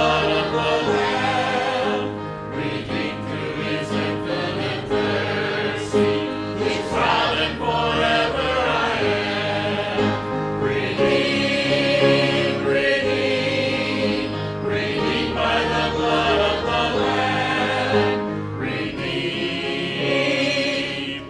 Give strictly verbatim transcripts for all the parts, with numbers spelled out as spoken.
blood of the Lamb, redeemed through his infinite mercy, his proud and forever I am. Redeemed, redeemed, redeemed by the blood of the Lamb, redeemed,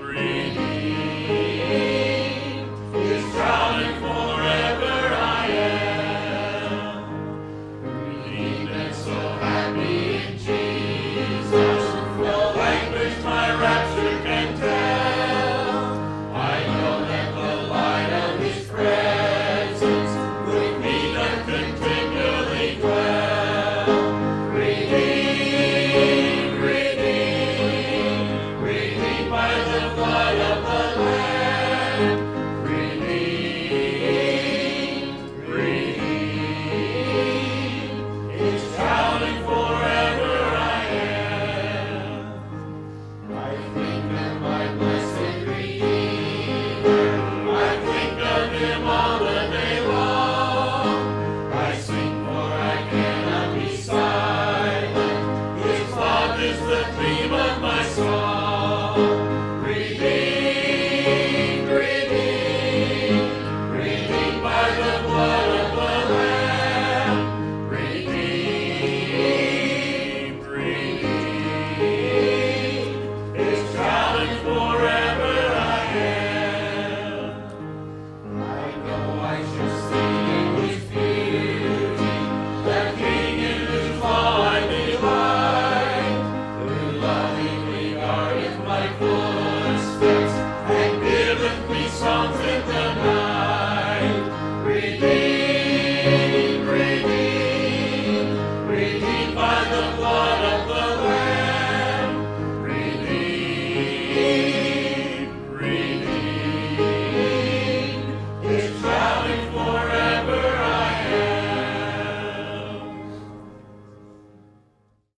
redeemed, his proud and forever I am. Redeemed and so happy in Jesus, no language my rapture can tell. I know that the light of his presence with me doth continually dwell. Redeemed, redeemed, redeemed by the blood of the Lamb, redeemed, redeemed, his child and forever I am. I think of my blessed Redeemer, I think of him all the day long. I sing for I cannot be silent, his love is the theme of my song. Redeemed, redeemed, redeemed by the blood of the Lamb, redeemed, redeemed, his child and forever I am. I know I shall see his beauty, the King in whose law I delight, who lovingly guardeth my footsteps and giveth me songs in the night. Redeemed, redeemed, redeemed by the blood